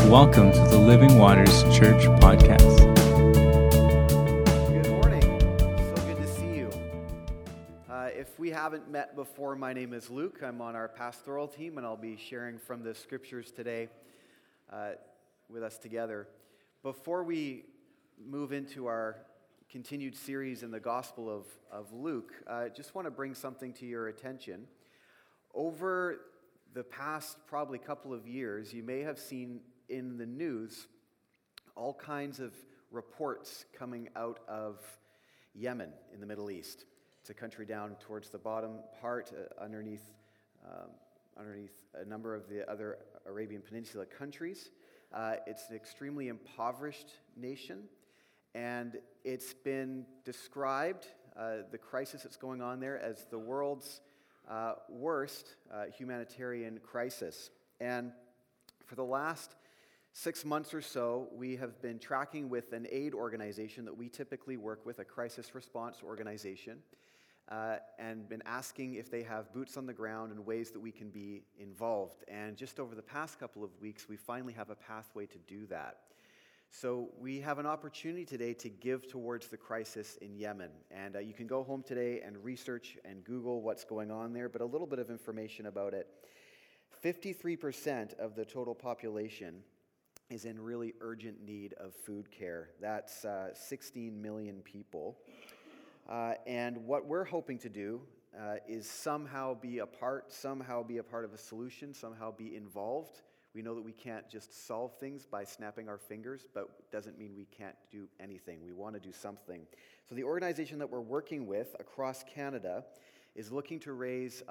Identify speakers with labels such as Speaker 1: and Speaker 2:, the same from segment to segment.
Speaker 1: Welcome to the Living Waters Church podcast.
Speaker 2: Good morning. So good to see you. If we haven't met before, my name is Luke. I'm on our pastoral team, and I'll be sharing from the scriptures today with us together. Before we move into our continued series in the Gospel of Luke, I just want to bring something to your attention. Over the past probably couple of years, you may have seen in the news all kinds of reports coming out of Yemen in the Middle East. It's a country down towards the bottom part, underneath a number of the other Arabian Peninsula countries. It's an extremely impoverished nation, and it's been described, the crisis that's going on there, as the world's worst humanitarian crisis. And for the last 6 months or so, we have been tracking with an aid organization that we typically work with, a crisis response organization, and been asking if they have boots on the ground and ways that we can be involved. And just over the past couple of weeks, we finally have a pathway to do that. So we have an opportunity today to give towards the crisis in Yemen. And you can go home today and research and Google what's going on there, but a little bit of information about it. 53% of the total population is in really urgent need of food care. That's 16 million people. And what we're hoping to do is somehow be a part of a solution, somehow be involved. We know that we can't just solve things by snapping our fingers, but it doesn't mean we can't do anything. We want to do something. So the organization that we're working with across Canada is looking to raise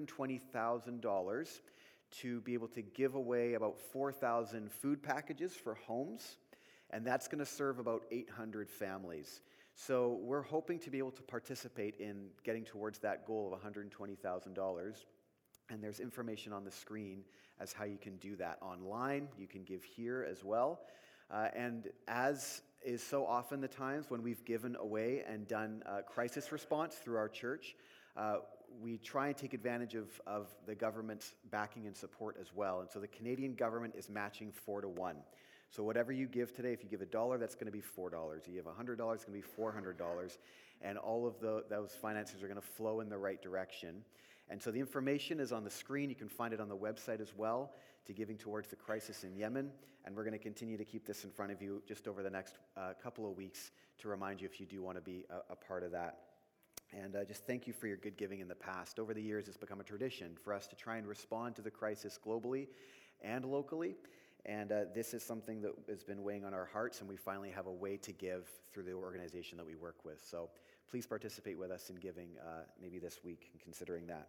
Speaker 2: $120,000 to be able to give away about 4,000 food packages for homes, and that's going to serve about 800 families. So we're hoping to be able to participate in getting towards that goal of $120,000, and there's information on the screen as how you can do that online. You can give here as well, and as is so often the times when we've given away and done crisis response through our church, we try and take advantage of the government's backing and support as well. And so the Canadian government is matching 4-1. So whatever you give today, if you give $1, that's going to be $4. If you give $100, it's going to be $400. And all of those finances are going to flow in the right direction. And so the information is on the screen. You can find it on the website as well, to giving towards the crisis in Yemen. And we're going to continue to keep this in front of you just over the next couple of weeks to remind you if you do want to be a part of that. And just thank you for your good giving in the past. Over the years, it's become a tradition for us to try and respond to the crisis globally and locally. And this is something that has been weighing on our hearts, and we finally have a way to give through the organization that we work with. So please participate with us in giving maybe this week and considering that.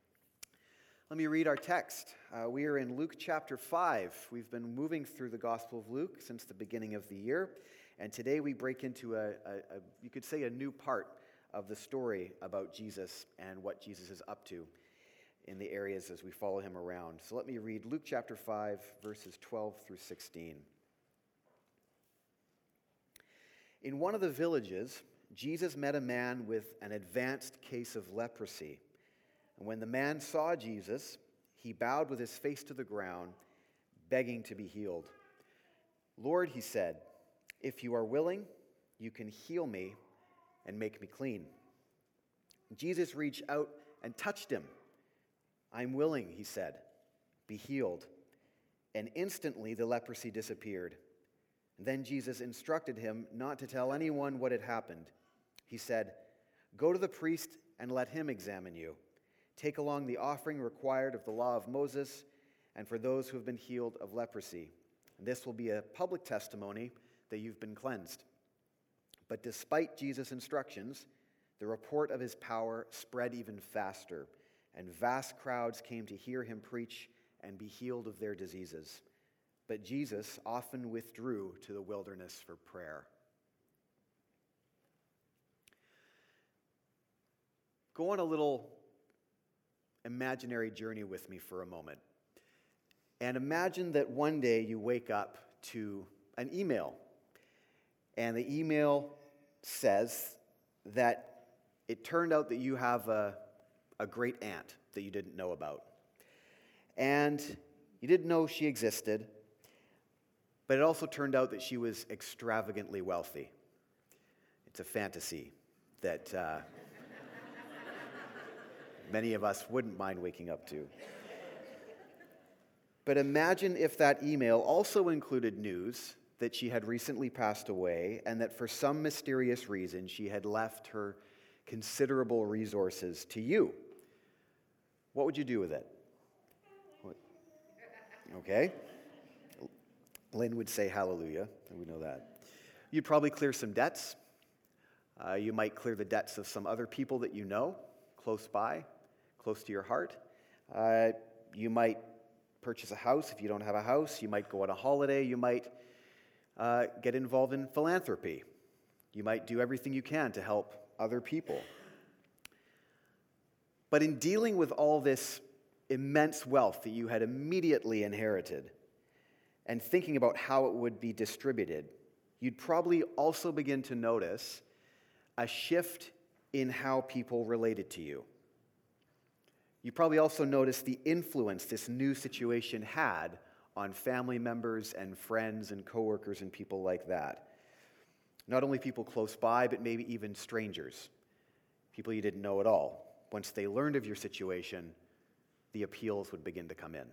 Speaker 2: Let me read our text. We are in Luke chapter 5. We've been moving through the Gospel of Luke since the beginning of the year. And today we break into you could say, a new part of the story about Jesus and what Jesus is up to in the areas as we follow him around. So let me read Luke chapter 5, verses 12 through 16. In one of the villages, Jesus met a man with an advanced case of leprosy. And when the man saw Jesus, he bowed with his face to the ground, begging to be healed. "Lord," he said, "if you are willing, you can heal me and make me clean." Jesus reached out and touched him. "I'm willing," he said, "be healed." And instantly the leprosy disappeared. And then Jesus instructed him not to tell anyone what had happened. He said, "Go to the priest and let him examine you. Take along the offering required of the law of Moses and for those who have been healed of leprosy. And this will be a public testimony that you've been cleansed." But despite Jesus' instructions, the report of his power spread even faster, and vast crowds came to hear him preach and be healed of their diseases. But Jesus often withdrew to the wilderness for prayer. Go on a little imaginary journey with me for a moment. And imagine that one day you wake up to an email. And the email says that it turned out that you have a great aunt that you didn't know about. And you didn't know she existed, But it also turned out that she was extravagantly wealthy. It's a fantasy that many of us wouldn't mind waking up to. But imagine if that email also included news that she had recently passed away and that for some mysterious reason she had left her considerable resources to you. What would you do with it? Okay. Lynn would say hallelujah. We know that. You'd probably clear some debts. You might clear the debts of some other people that you know, close by, close to your heart. You might purchase a house if you don't have a house. You might go on a holiday. You might get involved in philanthropy. You might do everything you can to help other people. But in dealing with all this immense wealth that you had immediately inherited and thinking about how it would be distributed, you'd probably also begin to notice a shift in how people related to you. You probably also noticed the influence this new situation had on family members and friends and coworkers and people like that. Not only people close by, but maybe even strangers, people you didn't know at all. Once they learned of your situation, the appeals would begin to come in.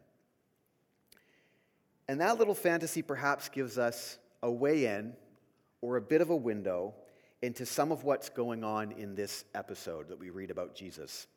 Speaker 2: And that little fantasy perhaps gives us a way in or a bit of a window into some of what's going on in this episode that we read about Jesus.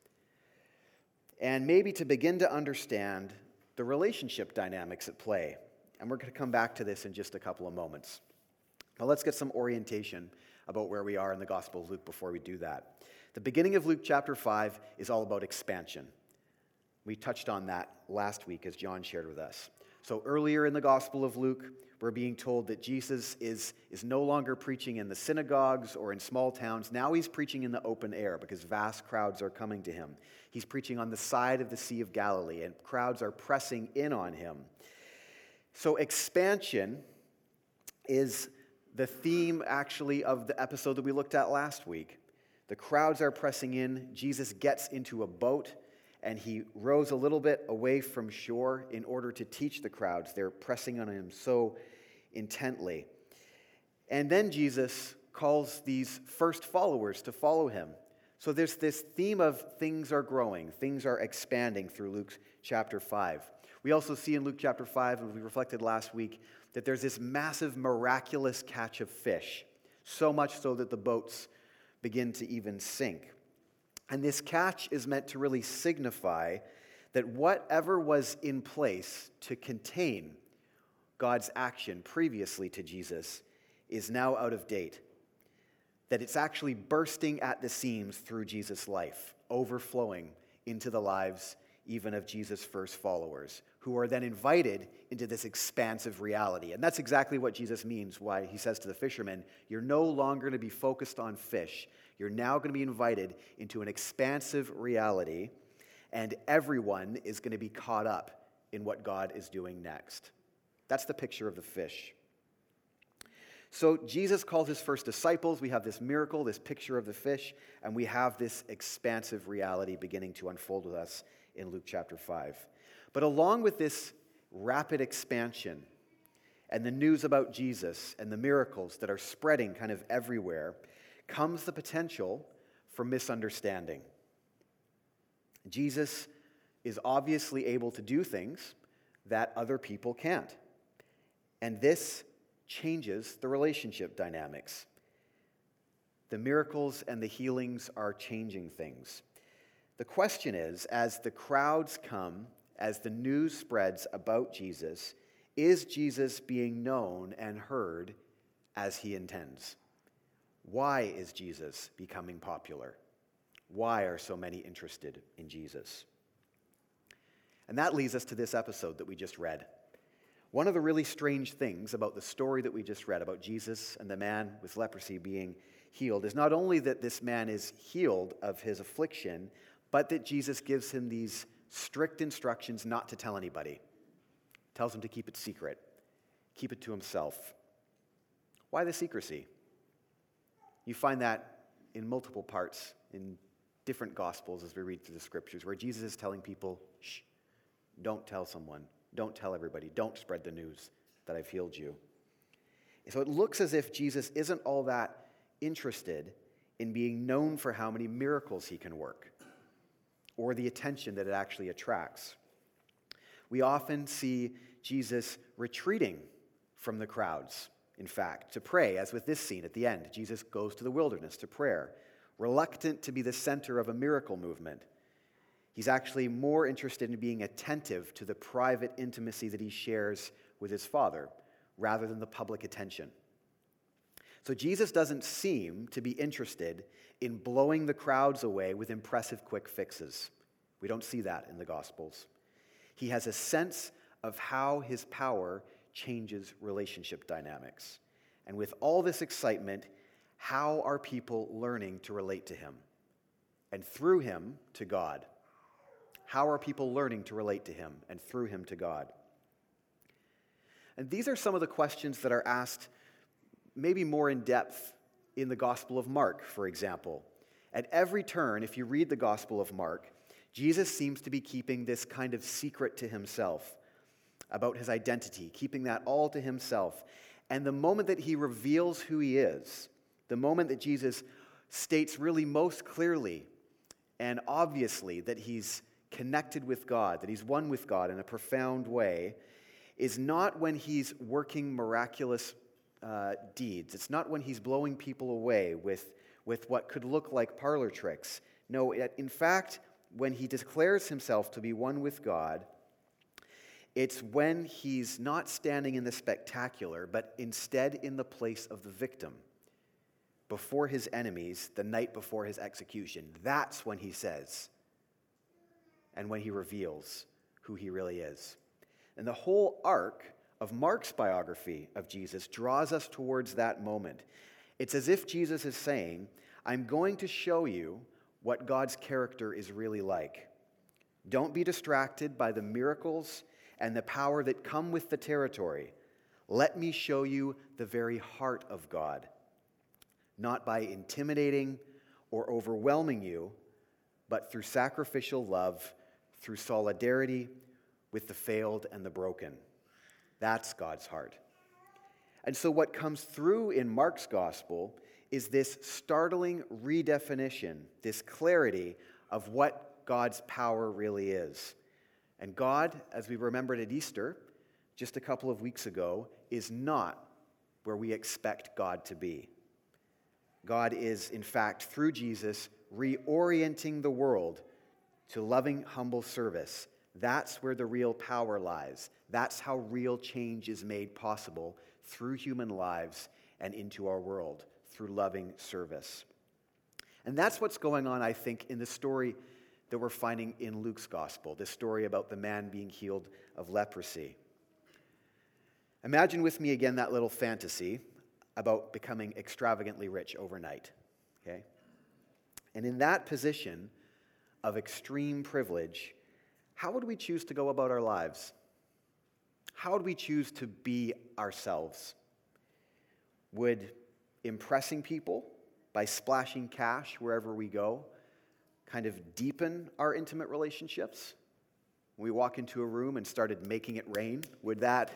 Speaker 2: And maybe to begin to understand the relationship dynamics at play. And we're going to come back to this in just a couple of moments. But let's get some orientation about where we are in the Gospel of Luke before we do that. The beginning of Luke chapter 5 is all about expansion. We touched on that last week as John shared with us. So earlier in the Gospel of Luke, we're being told that Jesus is no longer preaching in the synagogues or in small towns. Now he's preaching in the open air because vast crowds are coming to him. He's preaching on the side of the Sea of Galilee, and crowds are pressing in on him. So expansion is the theme, actually, of the episode that we looked at last week. The crowds are pressing in. Jesus gets into a boat, and he rows a little bit away from shore in order to teach the crowds. They're pressing on him so intently. And then Jesus calls these first followers to follow him. So there's this theme of things are growing, things are expanding through Luke chapter 5. We also see in Luke chapter 5, as we reflected last week, that there's this massive, miraculous catch of fish, so much so that the boats begin to even sink. And this catch is meant to really signify that whatever was in place to contain God's action previously to Jesus is now out of date. That it's actually bursting at the seams through Jesus' life, overflowing into the lives even of Jesus' first followers, who are then invited into this expansive reality. And that's exactly what Jesus means, why he says to the fishermen, you're no longer going to be focused on fish. You're now going to be invited into an expansive reality, and everyone is going to be caught up in what God is doing next. That's the picture of the fish. So Jesus calls his first disciples. We have this miracle, this picture of the fish, and we have this expansive reality beginning to unfold with us in Luke chapter 5. But along with this rapid expansion and the news about Jesus and the miracles that are spreading kind of everywhere comes the potential for misunderstanding. Jesus is obviously able to do things that other people can't. And this changes the relationship dynamics. The miracles and the healings are changing things. The question is, as the crowds come, as the news spreads about Jesus, is Jesus being known and heard as he intends? Why is Jesus becoming popular? Why are so many interested in Jesus? And that leads us to this episode that we just read. One of the really strange things about the story that we just read about Jesus and the man with leprosy being healed is not only that this man is healed of his affliction, but that Jesus gives him these strict instructions not to tell anybody. Tells him to keep it secret, keep it to himself. Why the secrecy? You find that in multiple parts in different Gospels as we read through the Scriptures, where Jesus is telling people, shh, don't tell someone, don't tell everybody, don't spread the news that I've healed you. So it looks as if Jesus isn't all that interested in being known for how many miracles he can work or the attention that it actually attracts. We often see Jesus retreating from the crowds, in fact, to pray, as with this scene at the end. Jesus goes to the wilderness to prayer, reluctant to be the center of a miracle movement. He's actually more interested in being attentive to the private intimacy that he shares with his Father, rather than the public attention. So Jesus doesn't seem to be interested in blowing the crowds away with impressive quick fixes. We don't see that in the Gospels. He has a sense of how his power changes relationship dynamics. And with all this excitement, how are people learning to relate to him? And through him to God. How are people learning to relate to him and through him to God? And these are some of the questions that are asked maybe more in depth in the Gospel of Mark, for example. At every turn, if you read the Gospel of Mark, Jesus seems to be keeping this kind of secret to himself about his identity, keeping that all to himself. And the moment that he reveals who he is, the moment that Jesus states really most clearly and obviously that he's connected with God, that he's one with God in a profound way, is not when he's working miraculous deeds. It's not when he's blowing people away with what could look like parlor tricks. No, in fact, when he declares himself to be one with God, it's when he's not standing in the spectacular, but instead in the place of the victim, before his enemies, the night before his execution. That's when he says, and when he reveals who he really is. And the whole arc of Mark's biography of Jesus draws us towards that moment. It's as if Jesus is saying, I'm going to show you what God's character is really like. Don't be distracted by the miracles and the power that come with the territory. Let me show you the very heart of God, not by intimidating or overwhelming you, but through sacrificial love, through solidarity with the failed and the broken. That's God's heart. And so what comes through in Mark's gospel is this startling redefinition, this clarity of what God's power really is. And God, as we remembered at Easter just a couple of weeks ago, is not where we expect God to be. God is, in fact, through Jesus, reorienting the world to loving, humble service. That's where the real power lies. That's how real change is made possible through human lives and into our world, through loving service. And that's what's going on, I think, in the story that we're finding in Luke's gospel, this story about the man being healed of leprosy. Imagine with me again that little fantasy about becoming extravagantly rich overnight, okay? And in that position of extreme privilege, how would we choose to go about our lives? How would we choose to be ourselves? Would impressing people by splashing cash wherever we go kind of deepen our intimate relationships? When we walk into a room and started making it rain, would that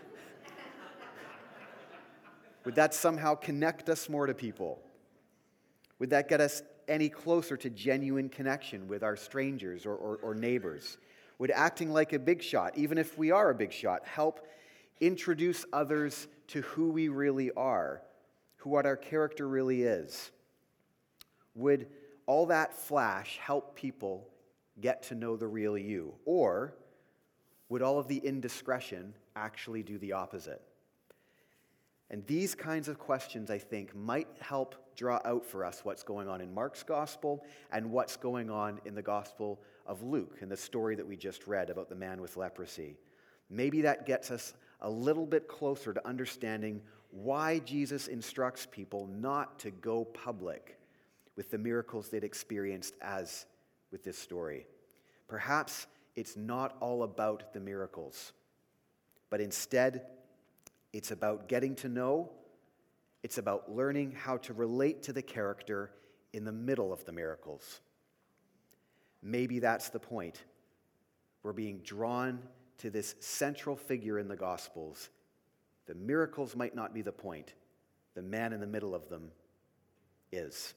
Speaker 2: somehow connect us more to people? Would that get us any closer to genuine connection with our strangers or neighbors? Would acting like a big shot, even if we are a big shot, help introduce others to who we really are, what our character really is? Would all that flash help people get to know the real you? Or would all of the indiscretion actually do the opposite? And these kinds of questions, I think, might help draw out for us what's going on in Mark's gospel and what's going on in the gospel of Luke, in the story that we just read about the man with leprosy. Maybe that gets us a little bit closer to understanding why Jesus instructs people not to go public with the miracles they'd experienced as with this story. Perhaps it's not all about the miracles, but instead, it's about getting to know, it's about learning how to relate to the character in the middle of the miracles. Maybe that's the point. We're being drawn to this central figure in the Gospels, The miracles might not be the point. The man in the middle of them is.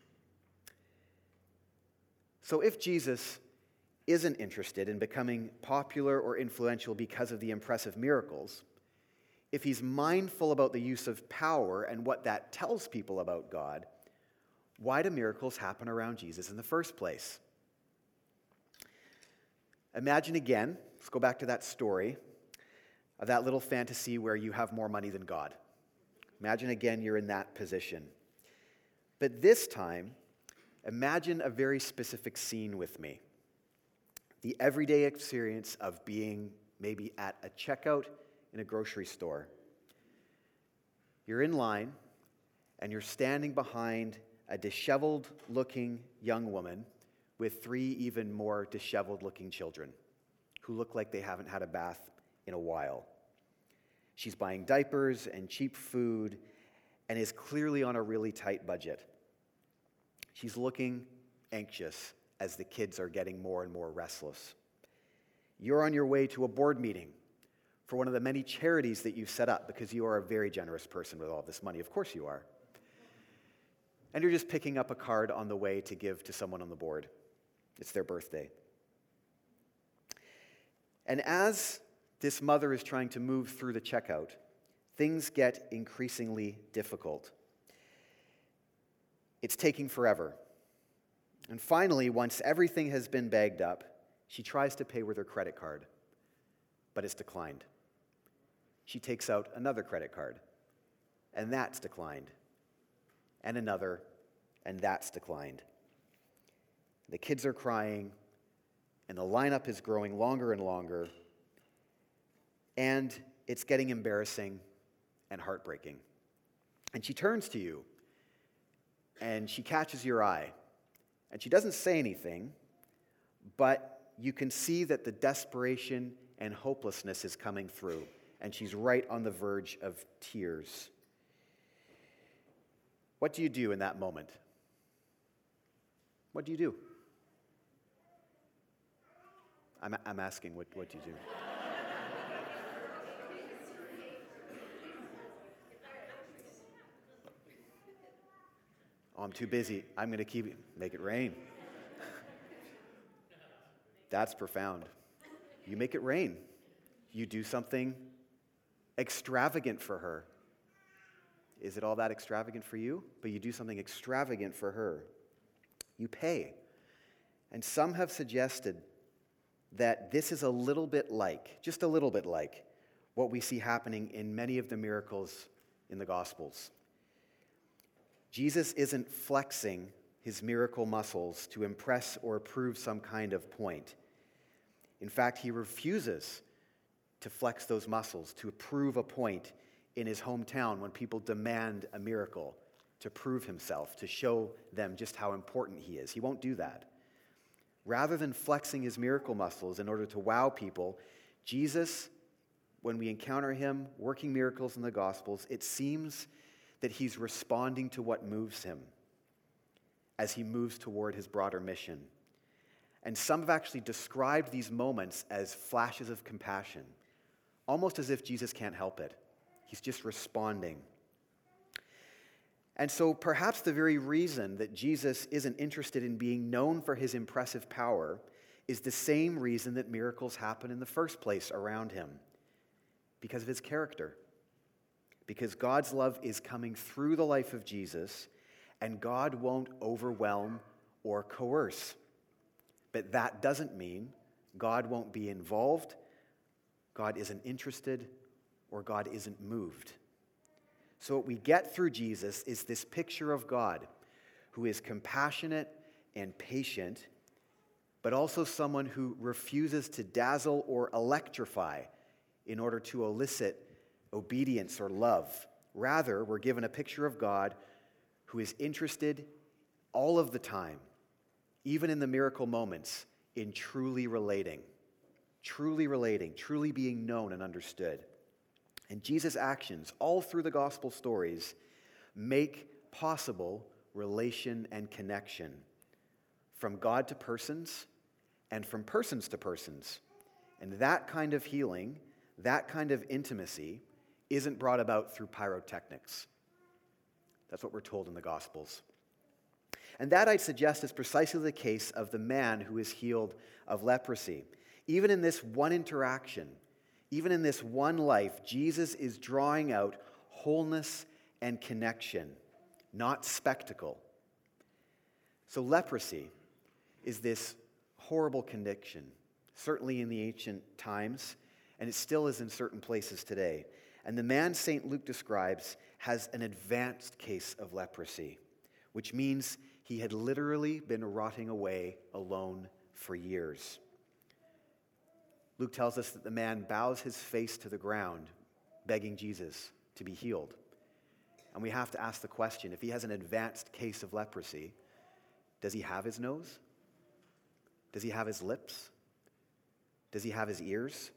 Speaker 2: So if Jesus isn't interested in becoming popular or influential because of the impressive miracles, if he's mindful about the use of power and what that tells people about God, why do miracles happen around Jesus in the first place? Imagine again, let's go back to that story of that little fantasy where you have more money than God. Imagine again you're in that position. But this time, imagine a very specific scene with me. The everyday experience of being maybe at a checkout in a grocery store. You're in line, and you're standing behind a disheveled-looking young woman with 3 even more disheveled-looking children who look like they haven't had a bath in a while. She's buying diapers and cheap food and is clearly on a really tight budget. She's looking anxious as the kids are getting more and more restless. You're on your way to a board meeting for one of the many charities that you've set up because you are a very generous person with all this money. Of course you are. And you're just picking up a card on the way to give to someone on the board. It's their birthday. And as this mother is trying to move through the checkout, things get increasingly difficult. It's taking forever. And finally, once everything has been bagged up, she tries to pay with her credit card, but it's declined. She takes out another credit card, and that's declined. And another, and that's declined. The kids are crying, and the lineup is growing longer and longer, and it's getting embarrassing and heartbreaking. And she turns to you, and she catches your eye, and she doesn't say anything, but you can see that the desperation and hopelessness is coming through, and she's right on the verge of tears. What do you do in that moment? What do you do? I'm asking, what do you do? Oh, I'm too busy. I'm going to make it rain. That's profound. You make it rain. You do something extravagant for her. Is it all that extravagant for you? But you do something extravagant for her. You pay. And some have suggested that this is a little bit like, just a little bit like, what we see happening in many of the miracles in the Gospels. Jesus isn't flexing his miracle muscles to impress or prove some kind of point. In fact, he refuses to flex those muscles to prove a point in his hometown when people demand a miracle to prove himself, to show them just how important he is. He won't do that. Rather than flexing his miracle muscles in order to wow people, Jesus, when we encounter him working miracles in the Gospels, it seems that he's responding to what moves him as he moves toward his broader mission. And some have actually described these moments as flashes of compassion, almost as if Jesus can't help it. He's just responding. And so perhaps the very reason that Jesus isn't interested in being known for his impressive power is the same reason that miracles happen in the first place around him, because of his character. Because God's love is coming through the life of Jesus, and God won't overwhelm or coerce. But that doesn't mean God won't be involved, God isn't interested, or God isn't moved. So what we get through Jesus is this picture of God who is compassionate and patient, but also someone who refuses to dazzle or electrify in order to elicit obedience or love. Rather, we're given a picture of God who is interested all of the time, even in the miracle moments, in truly relating, truly being known and understood. And Jesus' actions, all through the gospel stories, make possible relation and connection from God to persons and from persons to persons. And that kind of healing, that kind of intimacy, isn't brought about through pyrotechnics. That's what we're told in the Gospels. And that, I'd suggest, is precisely the case of the man who is healed of leprosy. Even in this one interaction, even in this one life, Jesus is drawing out wholeness and connection, not spectacle. So leprosy is this horrible condition, certainly in the ancient times, and it still is in certain places today. And the man St. Luke describes has an advanced case of leprosy, which means he had literally been rotting away alone for years. Luke tells us that the man bows his face to the ground, begging Jesus to be healed. And we have to ask the question, if he has an advanced case of leprosy, does he have his nose? Does he have his lips? Does he have his ears?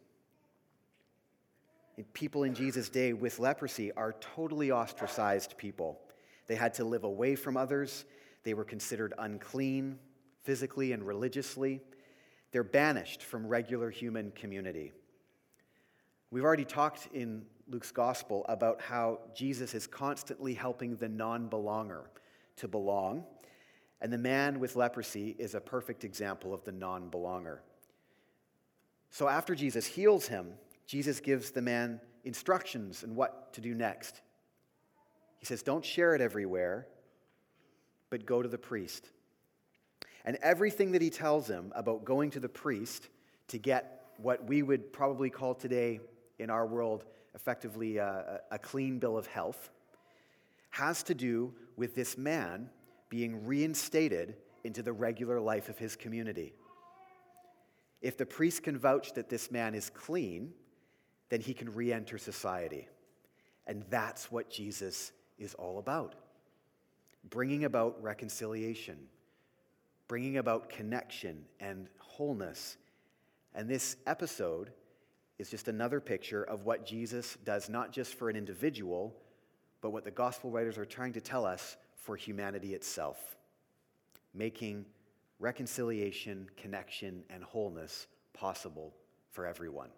Speaker 2: People in Jesus' day with leprosy are totally ostracized people. They had to live away from others. They were considered unclean physically and religiously. They're banished from regular human community. We've already talked in Luke's gospel about how Jesus is constantly helping the non-belonger to belong, and the man with leprosy is a perfect example of the non-belonger. So after Jesus heals him, Jesus gives the man instructions on what to do next. He says, don't share it everywhere, but go to the priest. And everything that he tells him about going to the priest to get what we would probably call today in our world effectively a clean bill of health has to do with this man being reinstated into the regular life of his community. If the priest can vouch that this man is clean, then he can re-enter society. And that's what Jesus is all about. Bringing about reconciliation, bringing about connection and wholeness. And this episode is just another picture of what Jesus does, not just for an individual, but what the gospel writers are trying to tell us for humanity itself, making reconciliation, connection, and wholeness possible for everyone.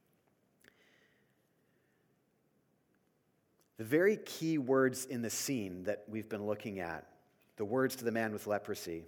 Speaker 2: The very key words in the scene that we've been looking at, the words to the man with leprosy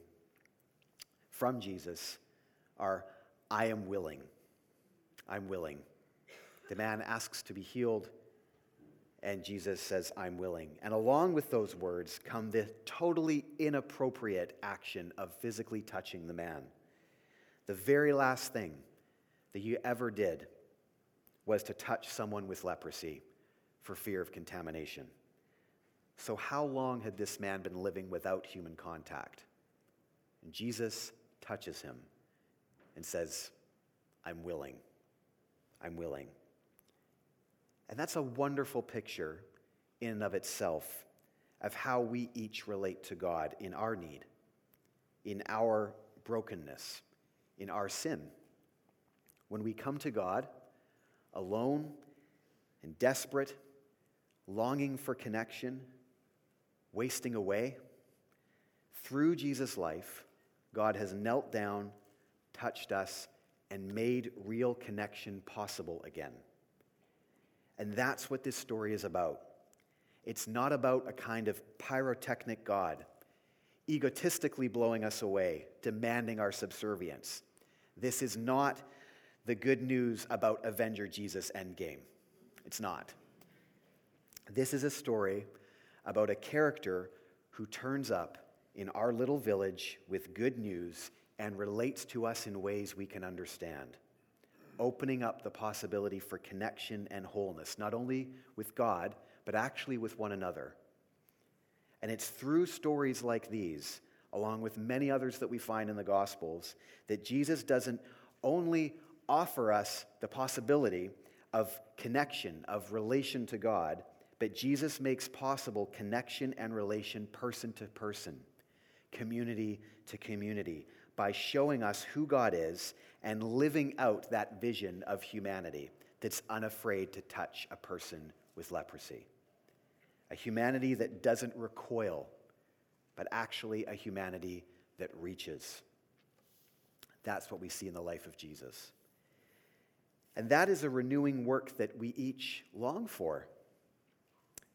Speaker 2: from Jesus, are, I am willing. I'm willing. The man asks to be healed, and Jesus says, I'm willing. And along with those words come the totally inappropriate action of physically touching the man. The very last thing that you ever did was to touch someone with leprosy for fear of contamination. So how long had this man been living without human contact? And Jesus touches him and says, I'm willing. I'm willing. And that's a wonderful picture in and of itself of how we each relate to God in our need, in our brokenness, in our sin. When we come to God alone and desperate, longing for connection, wasting away, through Jesus' life, God has knelt down, touched us, and made real connection possible again. And that's what this story is about. It's not about a kind of pyrotechnic God, egotistically blowing us away, demanding our subservience. This is not the good news about Avenger Jesus Endgame. It's not. This is a story about a character who turns up in our little village with good news and relates to us in ways we can understand, opening up the possibility for connection and wholeness, not only with God, but actually with one another. And it's through stories like these, along with many others that we find in the Gospels, that Jesus doesn't only offer us the possibility of connection, of relation to God, but Jesus makes possible connection and relation person to person, community to community, by showing us who God is and living out that vision of humanity that's unafraid to touch a person with leprosy. A humanity that doesn't recoil, but actually a humanity that reaches. That's what we see in the life of Jesus. And that is a renewing work that we each long for.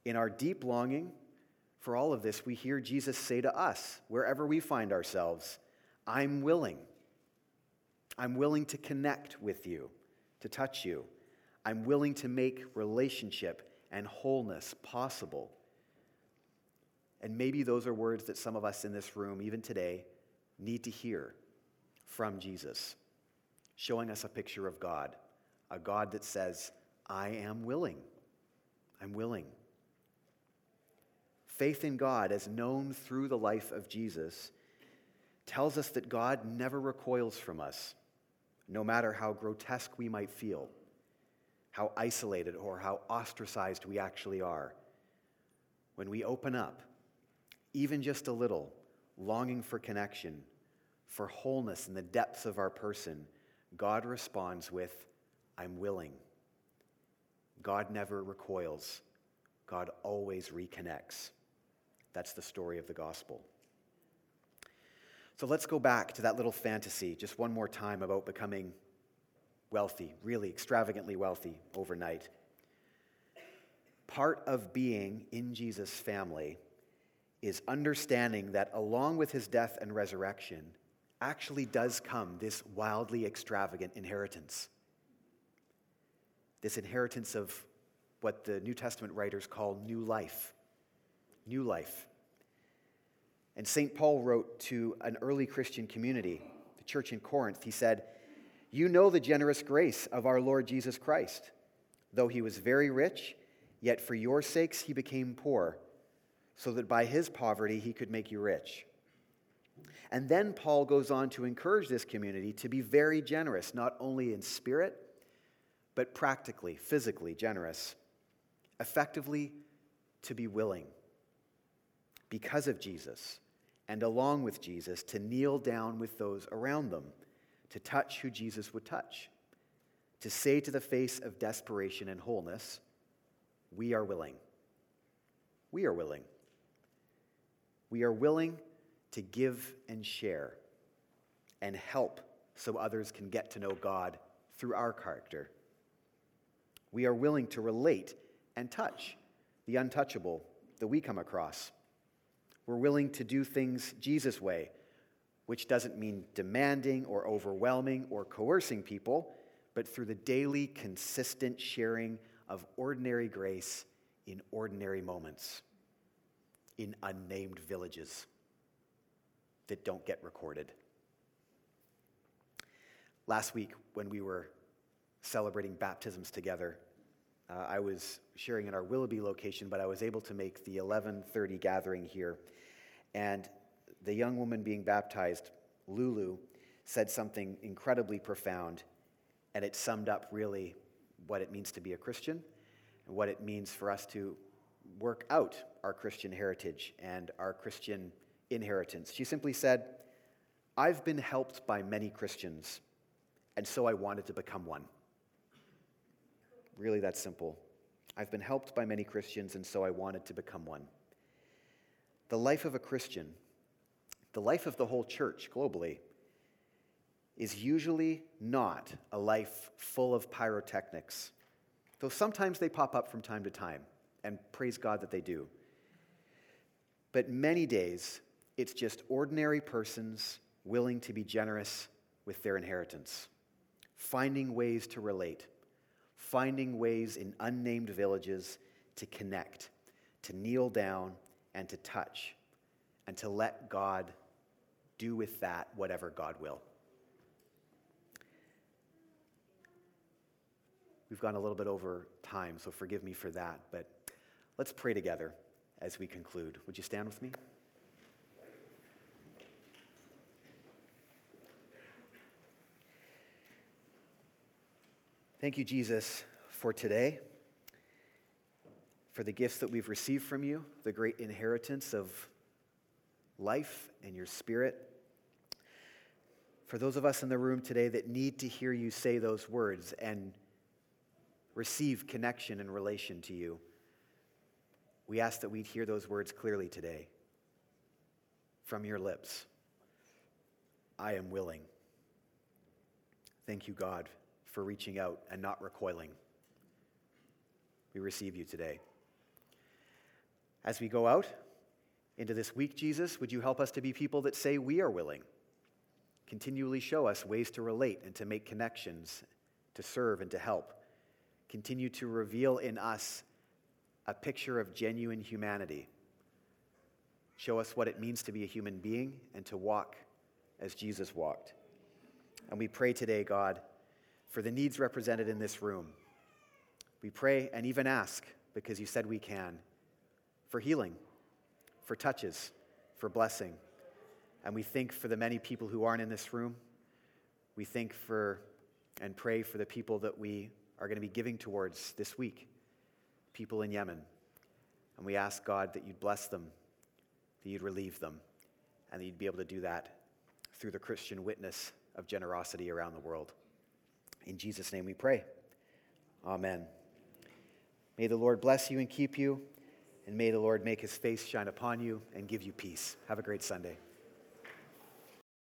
Speaker 2: In our deep longing for all of this, we hear Jesus say to us, wherever we find ourselves, I'm willing. I'm willing to connect with you, to touch you. I'm willing to make relationship and wholeness possible. And maybe those are words that some of us in this room, even today, need to hear from Jesus, showing us a picture of God, a God that says, I am willing. I'm willing. Faith in God, as known through the life of Jesus, tells us that God never recoils from us, no matter how grotesque we might feel, how isolated or how ostracized we actually are. When we open up, even just a little, longing for connection, for wholeness in the depths of our person, God responds with, I'm willing. God never recoils. God always reconnects. That's the story of the gospel. So let's go back to that little fantasy just one more time about becoming wealthy, really extravagantly wealthy overnight. Part of being in Jesus' family is understanding that along with his death and resurrection actually does come this wildly extravagant inheritance. This inheritance of what the New Testament writers call new life. New life. And St. Paul wrote to an early Christian community, the church in Corinth. He said, you know the generous grace of our Lord Jesus Christ. Though he was very rich, yet for your sakes he became poor, so that by his poverty he could make you rich. And then Paul goes on to encourage this community to be very generous, not only in spirit, but practically, physically generous. Effectively, to be willing, because of Jesus, and along with Jesus, to kneel down with those around them, to touch who Jesus would touch, to say to the face of desperation and wholeness, we are willing. We are willing. We are willing to give and share and help so others can get to know God through our character. We are willing to relate and touch the untouchable that we come across. We're willing to do things Jesus' way, which doesn't mean demanding or overwhelming or coercing people, but through the daily, consistent sharing of ordinary grace in ordinary moments, in unnamed villages that don't get recorded. Last week, when we were celebrating baptisms together, I was sharing in our Willoughby location, but I was able to make the 11:30 gathering here. And the young woman being baptized, Lulu, said something incredibly profound, and it summed up really what it means to be a Christian and what it means for us to work out our Christian heritage and our Christian inheritance. She simply said, I've been helped by many Christians, and so I wanted to become one. Really that simple. I've been helped by many Christians, and so I wanted to become one. The life of a Christian, the life of the whole church globally, is usually not a life full of pyrotechnics, though sometimes they pop up from time to time, and praise God that they do. But many days, it's just ordinary persons willing to be generous with their inheritance, finding ways to relate, finding ways in unnamed villages to connect, to kneel down and to touch, and to let God do with that whatever God will. We've gone a little bit over time, so forgive me for that, but let's pray together as we conclude. Would you stand with me? Thank you, Jesus, for today, for the gifts that we've received from you, the great inheritance of life and your Spirit. For those of us in the room today that need to hear you say those words and receive connection and relation to you, we ask that we'd hear those words clearly today from your lips. I am willing. Thank you, God, for reaching out and not recoiling. We receive you today. As we go out into this week, Jesus, would you help us to be people that say we are willing? Continually show us ways to relate and to make connections, to serve and to help. Continue to reveal in us a picture of genuine humanity. Show us what it means to be a human being and to walk as Jesus walked. And we pray today, God, for the needs represented in this room. We pray and even ask, because you said we can, for healing, for touches, for blessing. And we think for the many people who aren't in this room. We think for and pray for the people that we are going to be giving towards this week, people in Yemen. And we ask, God, that you'd bless them, that you'd relieve them, and that you'd be able to do that through the Christian witness of generosity around the world. In Jesus' name we pray. Amen. May the Lord bless you and keep you, and may the Lord make his face shine upon you and give you peace. Have a great Sunday.